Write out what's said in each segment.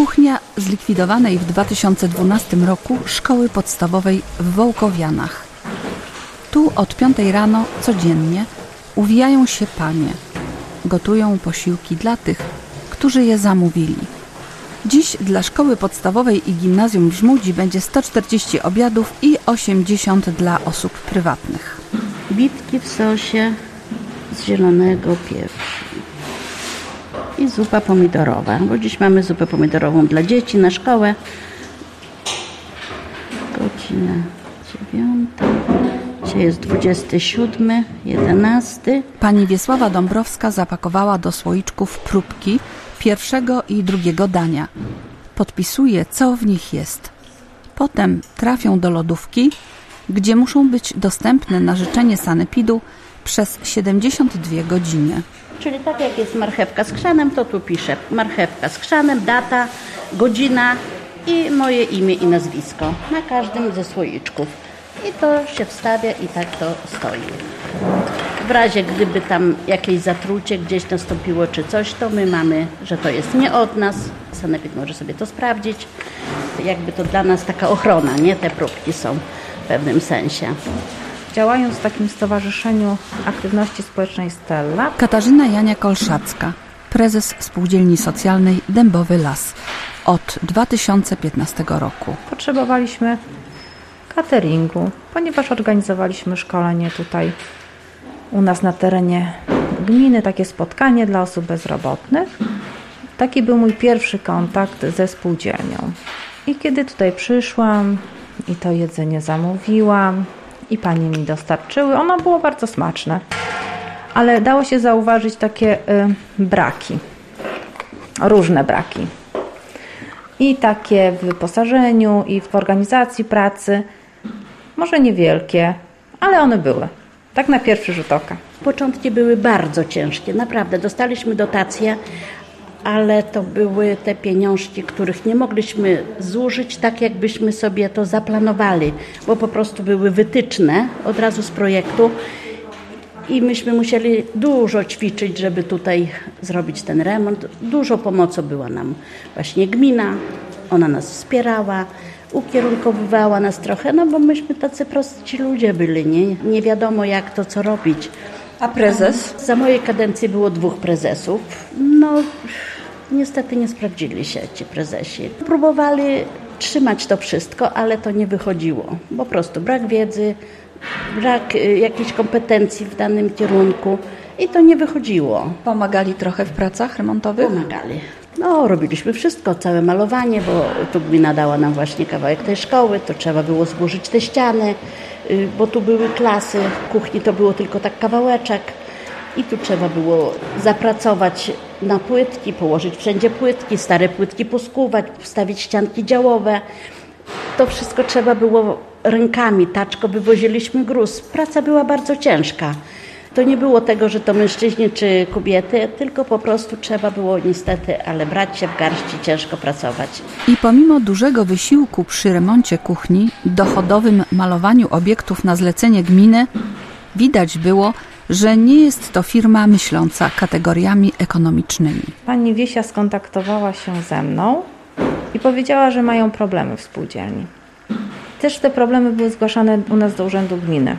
Kuchnia zlikwidowanej w 2012 roku szkoły podstawowej w Wołkowianach. Tu od 5 rano codziennie uwijają się panie. Gotują posiłki dla tych, którzy je zamówili. Dziś dla szkoły podstawowej i gimnazjum w Żmudzi będzie 140 obiadów i 80 dla osób prywatnych. Bitki w sosie z zielonego pieprzu i zupa pomidorowa, bo dziś mamy zupę pomidorową dla dzieci na szkołę. Godzina 9. Dzisiaj jest 27/11. Pani Wiesława Dąbrowska zapakowała do słoiczków próbki pierwszego i drugiego dania. Podpisuje, co w nich jest. Potem trafią do lodówki, gdzie muszą być dostępne na życzenie sanepidu przez 72 godziny. Czyli tak jak jest marchewka z chrzanem, to tu piszę marchewka z chrzanem, data, godzina i moje imię i nazwisko na każdym ze słoiczków. I to się wstawia i tak to stoi. W razie gdyby tam jakieś zatrucie gdzieś nastąpiło czy coś, to my mamy, że to jest nie od nas. Sanepid może sobie to sprawdzić. Jakby to dla nas taka ochrona, nie? Te próbki są w pewnym sensie. Działając w takim stowarzyszeniu aktywności społecznej Stella. Katarzyna Jania-Kolszacka, prezes Spółdzielni Socjalnej Dębowy Las od 2015 roku. Potrzebowaliśmy cateringu, ponieważ organizowaliśmy szkolenie tutaj u nas na terenie gminy, takie spotkanie dla osób bezrobotnych. Taki był mój pierwszy kontakt ze spółdzielnią. I kiedy tutaj przyszłam i to jedzenie zamówiłam i panie mi dostarczyły, ono było bardzo smaczne, ale dało się zauważyć takie braki, różne braki. I takie w wyposażeniu, i w organizacji pracy, może niewielkie, ale one były. Tak na pierwszy rzut oka. Początki były bardzo ciężkie, naprawdę. Dostaliśmy dotacje, ale to były te pieniążki, których nie mogliśmy zużyć tak, jakbyśmy sobie to zaplanowali, bo po prostu były wytyczne od razu z projektu i myśmy musieli dużo ćwiczyć, żeby tutaj zrobić ten remont. Dużo pomocy była nam właśnie gmina, ona nas wspierała, ukierunkowywała nas trochę, no bo myśmy tacy prosci ludzie byli, nie wiadomo jak to, co robić. A prezes? Za mojej kadencji było 2 prezesów. No, niestety nie sprawdzili się ci prezesi. Próbowali trzymać to wszystko, ale to nie wychodziło. Po prostu brak wiedzy, brak jakichś kompetencji w danym kierunku i to nie wychodziło. Pomagali trochę w pracach remontowych? Pomagali. No, robiliśmy wszystko, całe malowanie, bo tu gmina dała nam właśnie kawałek tej szkoły, to trzeba było zburzyć te ściany, bo tu były klasy, w kuchni to było tylko tak kawałeczek i tu trzeba było zapracować na płytki, położyć wszędzie płytki, stare płytki poskuwać, wstawić ścianki działowe. To wszystko trzeba było rękami, taczko wywoziliśmy gruz. Praca była bardzo ciężka. To nie było tego, że to mężczyźni czy kobiety, tylko po prostu trzeba było niestety, ale brać się w garści, ciężko pracować. I pomimo dużego wysiłku przy remoncie kuchni, dochodowym malowaniu obiektów na zlecenie gminy, widać było, że nie jest to firma myśląca kategoriami ekonomicznymi. Pani Wiesia skontaktowała się ze mną i powiedziała, że mają problemy w spółdzielni. Też te problemy były zgłaszane u nas do Urzędu Gminy.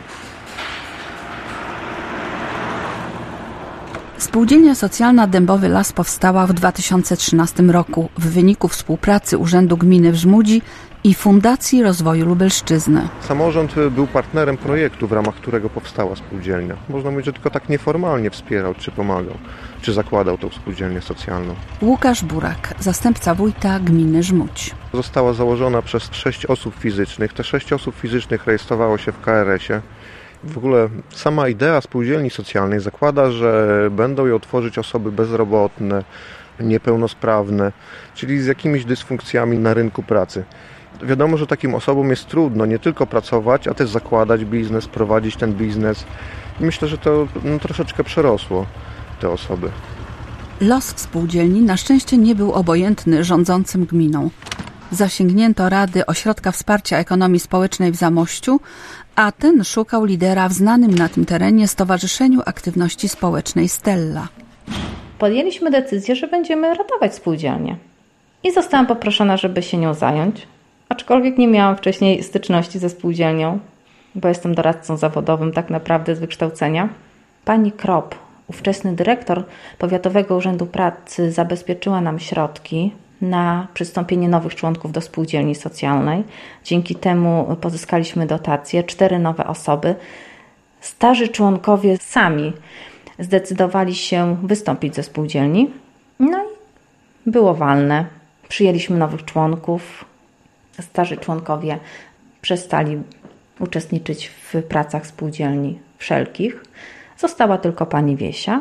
Spółdzielnia Socjalna Dębowy Las powstała w 2013 roku w wyniku współpracy Urzędu Gminy w Żmudzi i Fundacji Rozwoju Lubelszczyzny. Samorząd był partnerem projektu, w ramach którego powstała spółdzielnia. Można mówić, że tylko tak nieformalnie wspierał, czy pomagał, czy zakładał tą spółdzielnię socjalną. Łukasz Burak, zastępca wójta gminy Żmudź. Została założona przez 6 osób fizycznych. Te 6 osób fizycznych rejestrowało się w KRS-ie. W ogóle sama idea spółdzielni socjalnej zakłada, że będą ją tworzyć osoby bezrobotne, niepełnosprawne, czyli z jakimiś dysfunkcjami na rynku pracy. Wiadomo, że takim osobom jest trudno nie tylko pracować, a też zakładać biznes, prowadzić ten biznes. I myślę, że to troszeczkę przerosło te osoby. Los spółdzielni na szczęście nie był obojętny rządzącym gminą. Zasięgnięto rady Ośrodka Wsparcia Ekonomii Społecznej w Zamościu, a ten szukał lidera w znanym na tym terenie Stowarzyszeniu Aktywności Społecznej Stella. Podjęliśmy decyzję, że będziemy ratować spółdzielnię. I zostałam poproszona, żeby się nią zająć. Aczkolwiek nie miałam wcześniej styczności ze spółdzielnią, bo jestem doradcą zawodowym tak naprawdę z wykształcenia. Pani Krop, ówczesny dyrektor Powiatowego Urzędu Pracy, zabezpieczyła nam środki na przystąpienie nowych członków do spółdzielni socjalnej. Dzięki temu pozyskaliśmy dotacje, 4 nowe osoby. Starzy członkowie sami zdecydowali się wystąpić ze spółdzielni. No i było walne. Przyjęliśmy nowych członków. Starzy członkowie przestali uczestniczyć w pracach spółdzielni wszelkich. Została tylko pani Wiesia.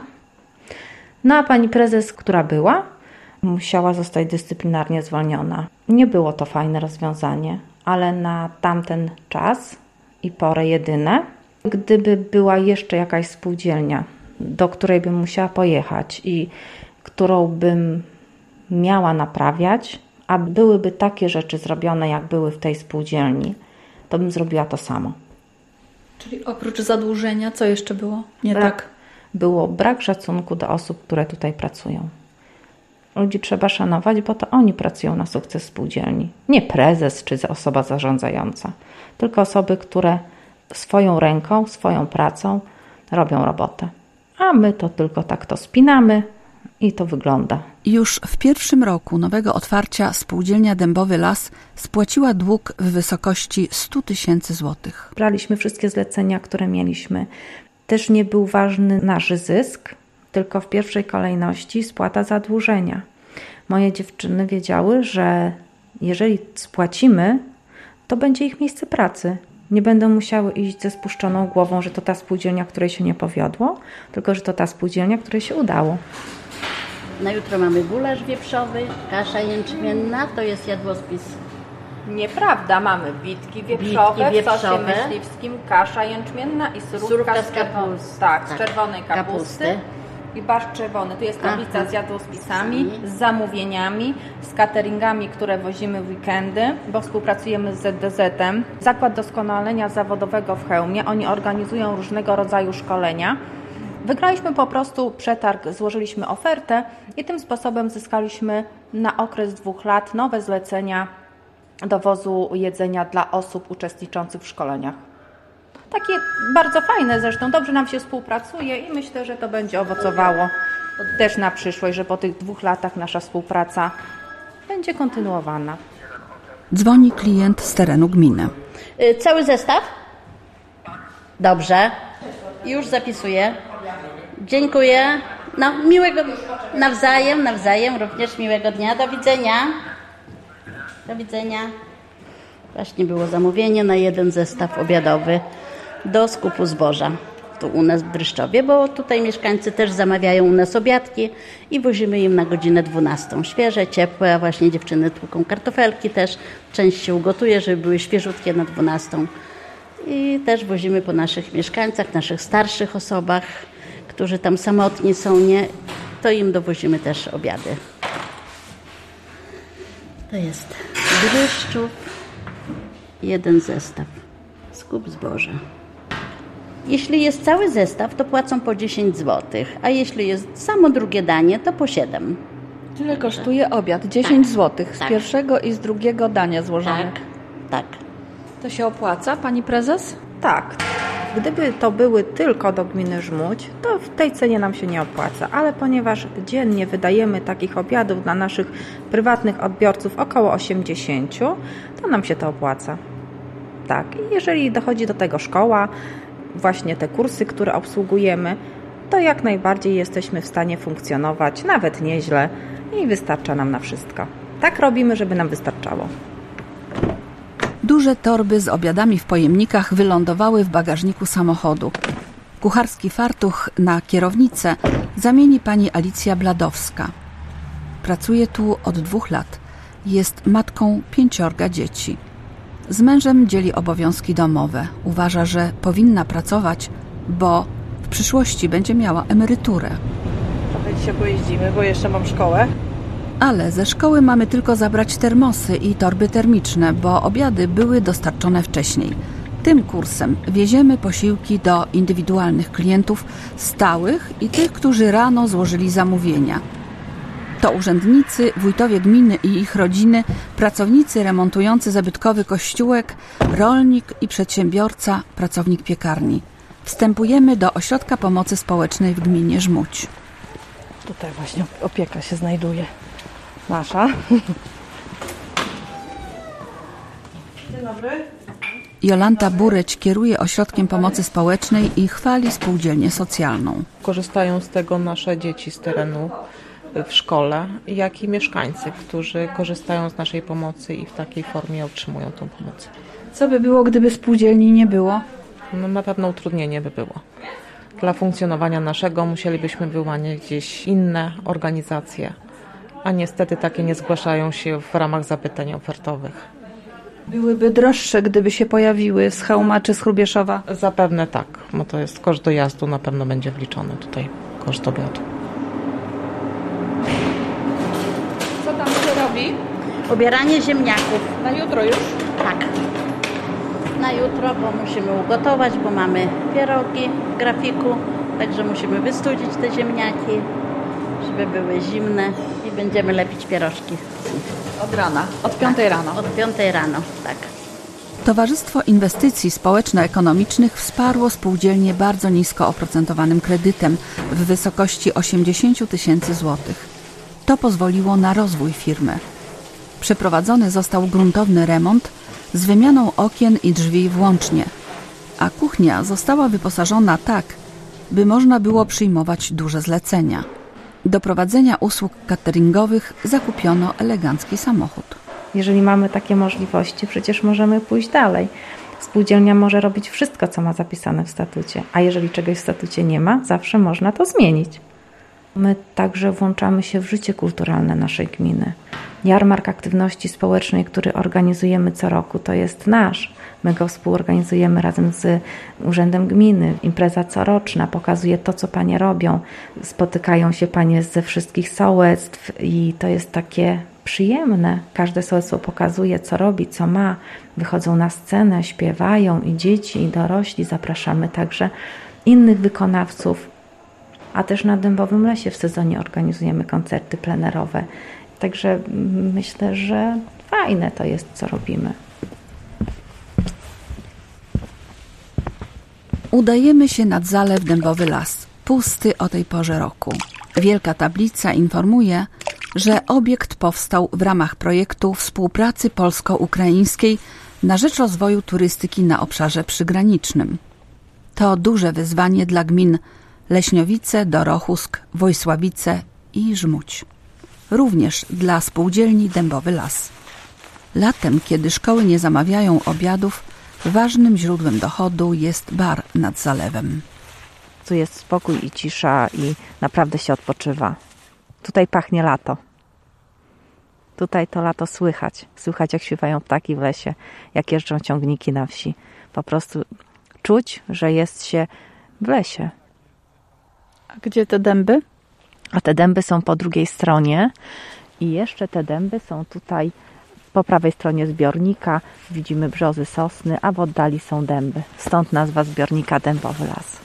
No a pani prezes, która była, musiała zostać dyscyplinarnie zwolniona. Nie było to fajne rozwiązanie, ale na tamten czas i porę jedyne. Gdyby była jeszcze jakaś spółdzielnia, do której bym musiała pojechać i którą bym miała naprawiać, a byłyby takie rzeczy zrobione, jak były w tej spółdzielni, to bym zrobiła to samo. Czyli oprócz zadłużenia, co jeszcze było nie tak? Było brak szacunku do osób, które tutaj pracują. Ludzi trzeba szanować, bo to oni pracują na sukces spółdzielni. Nie prezes czy osoba zarządzająca, tylko osoby, które swoją ręką, swoją pracą robią robotę. A my to tylko tak to spinamy i to wygląda. Już w pierwszym roku nowego otwarcia spółdzielnia Dębowy Las spłaciła dług w wysokości 100 000 złotych. Braliśmy wszystkie zlecenia, które mieliśmy. Też nie był ważny nasz zysk, tylko w pierwszej kolejności spłata zadłużenia. Moje dziewczyny wiedziały, że jeżeli spłacimy, to będzie ich miejsce pracy. Nie będą musiały iść ze spuszczoną głową, że to ta spółdzielnia, której się nie powiodło, tylko że to ta spółdzielnia, której się udało. Na jutro mamy gulasz wieprzowy, kasza jęczmienna, to jest jadłospis. Nieprawda, mamy bitki wieprzowe w sosie myśliwskim, kasza jęczmienna i surówka z kapusty. Tak, z czerwonej kapusty. I barszcz czerwony. Tu jest tablica z jadłospisami, z zamówieniami, z cateringami, które wozimy w weekendy, bo współpracujemy z ZDZ-em. Zakład Doskonalenia Zawodowego w Chełmie. Oni organizują różnego rodzaju szkolenia. Wygraliśmy po prostu przetarg, złożyliśmy ofertę i tym sposobem zyskaliśmy na okres 2 lat nowe zlecenia dowozu jedzenia dla osób uczestniczących w szkoleniach. Takie bardzo fajne zresztą, dobrze nam się współpracuje i myślę, że to będzie owocowało też na przyszłość, że po tych 2 latach nasza współpraca będzie kontynuowana. Dzwoni klient z terenu gminy. Cały zestaw? Dobrze. Już zapisuję. Dziękuję. No, miłego nawzajem, również miłego dnia. Do widzenia. Do widzenia. Właśnie było zamówienie na 1 zestaw obiadowy do skupu zboża. Tu u nas w Dreszczowie, bo tutaj mieszkańcy też zamawiają u nas obiadki i wozimy im na godzinę 12. Świeże, ciepłe, a właśnie dziewczyny tłuką kartofelki też. Część się ugotuje, żeby były świeżutkie na 12. I też wozimy po naszych mieszkańcach, naszych starszych osobach, którzy tam samotni są, nie? To im dowozimy też obiady. To jest Dreszczów, 1 zestaw, skup zboża. Jeśli jest cały zestaw, to płacą po 10 zł, a jeśli jest samo drugie danie, to po 7. Tyle kosztuje obiad, 10 zł z pierwszego i z drugiego dania złożonych. Tak. To się opłaca, pani prezes? Tak. Gdyby to były tylko do gminy Żmudź, to w tej cenie nam się nie opłaca, ale ponieważ dziennie wydajemy takich obiadów dla naszych prywatnych odbiorców około 80, to nam się to opłaca. Tak, i jeżeli dochodzi do tego szkoła, właśnie te kursy, które obsługujemy, to jak najbardziej jesteśmy w stanie funkcjonować, nawet nieźle i wystarcza nam na wszystko. Tak robimy, żeby nam wystarczało. Duże torby z obiadami w pojemnikach wylądowały w bagażniku samochodu. Kucharski fartuch na kierownicę zamieni pani Alicja Bladowska. Pracuje tu od 2 lat. Jest matką 5 dzieci. Z mężem dzieli obowiązki domowe. Uważa, że powinna pracować, bo w przyszłości będzie miała emeryturę. Trochę dzisiaj pojeździmy, bo jeszcze mam szkołę. Ale ze szkoły mamy tylko zabrać termosy i torby termiczne, bo obiady były dostarczone wcześniej. Tym kursem wieziemy posiłki do indywidualnych klientów stałych i tych, którzy rano złożyli zamówienia. To urzędnicy, wójtowie gminy i ich rodziny, pracownicy remontujący zabytkowy kościółek, rolnik i przedsiębiorca, pracownik piekarni. Wstępujemy do Ośrodka Pomocy Społecznej w gminie Żmudź. Tutaj właśnie opieka się znajduje. Nasza. Dzień dobry. Jolanta Bureć kieruje Ośrodkiem Pomocy Społecznej i chwali spółdzielnię socjalną. Korzystają z tego nasze dzieci z terenu w szkole, jak i mieszkańcy, którzy korzystają z naszej pomocy i w takiej formie otrzymują tą pomoc. Co by było, gdyby spółdzielni nie było? No, na pewno utrudnienie by było. Dla funkcjonowania naszego musielibyśmy wyłaniać gdzieś inne organizacje, a niestety takie nie zgłaszają się w ramach zapytań ofertowych. Byłyby droższe, gdyby się pojawiły z Chełma czy z Hrubieszowa? Zapewne tak, bo to jest koszt dojazdu, na pewno będzie wliczony tutaj koszt obiadu. Co tam się robi? Ubieranie ziemniaków. Na jutro już? Tak. Na jutro, bo musimy ugotować, bo mamy pierogi w grafiku, także musimy wystudzić te ziemniaki, żeby były zimne i będziemy lepić pierożki. Od rana, od 5 rano. Od 5 rano, tak. Towarzystwo Inwestycji Społeczno-Ekonomicznych wsparło spółdzielnię bardzo nisko oprocentowanym kredytem w wysokości 80 000 złotych. To pozwoliło na rozwój firmy. Przeprowadzony został gruntowny remont z wymianą okien i drzwi włącznie, a kuchnia została wyposażona tak, by można było przyjmować duże zlecenia. Do prowadzenia usług cateringowych zakupiono elegancki samochód. Jeżeli mamy takie możliwości, przecież możemy pójść dalej. Spółdzielnia może robić wszystko, co ma zapisane w statucie, a jeżeli czegoś w statucie nie ma, zawsze można to zmienić. My także włączamy się w życie kulturalne naszej gminy. Jarmark Aktywności Społecznej, który organizujemy co roku, to jest nasz. My go współorganizujemy razem z Urzędem Gminy. Impreza coroczna pokazuje to, co panie robią. Spotykają się panie ze wszystkich sołectw i to jest takie przyjemne. Każde sołectwo pokazuje, co robi, co ma. Wychodzą na scenę, śpiewają i dzieci, i dorośli. Zapraszamy także innych wykonawców. A też na Dębowym Lesie w sezonie organizujemy koncerty plenerowe. Także myślę, że fajne to jest, co robimy. Udajemy się nad zalew Dębowy Las, pusty o tej porze roku. Wielka tablica informuje, że obiekt powstał w ramach projektu współpracy polsko-ukraińskiej na rzecz rozwoju turystyki na obszarze przygranicznym. To duże wyzwanie dla gmin Leśniowice, Dorochusk, Wojsławice i Żmudź. Również dla spółdzielni Dębowy Las. Latem, kiedy szkoły nie zamawiają obiadów, ważnym źródłem dochodu jest bar nad zalewem. Tu jest spokój i cisza i naprawdę się odpoczywa. Tutaj pachnie lato. Tutaj to lato słychać. Słychać, jak śpiewają ptaki w lesie, jak jeżdżą ciągniki na wsi. Po prostu czuć, że jest się w lesie. A gdzie te dęby? A te dęby są po drugiej stronie i jeszcze te dęby są tutaj po prawej stronie zbiornika. Widzimy brzozy, sosny, a w oddali są dęby. Stąd nazwa zbiornika Dębowy Las.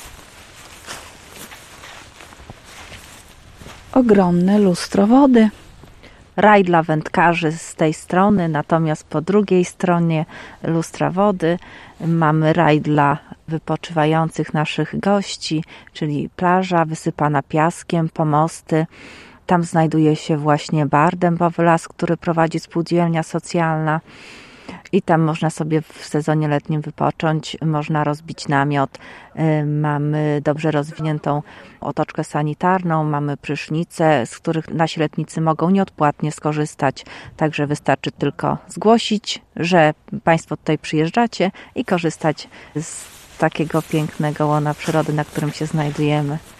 Ogromne lustro wody. Raj dla wędkarzy z tej strony, natomiast po drugiej stronie lustra wody mamy raj dla wypoczywających naszych gości, czyli plaża wysypana piaskiem, pomosty. Tam znajduje się właśnie bar Dębowy Las, który prowadzi spółdzielnia socjalna i tam można sobie w sezonie letnim wypocząć, można rozbić namiot. Mamy dobrze rozwiniętą otoczkę sanitarną, mamy prysznice, z których nasi letnicy mogą nieodpłatnie skorzystać. Także wystarczy tylko zgłosić, że Państwo tutaj przyjeżdżacie i korzystać z takiego pięknego łona przyrody, na którym się znajdujemy.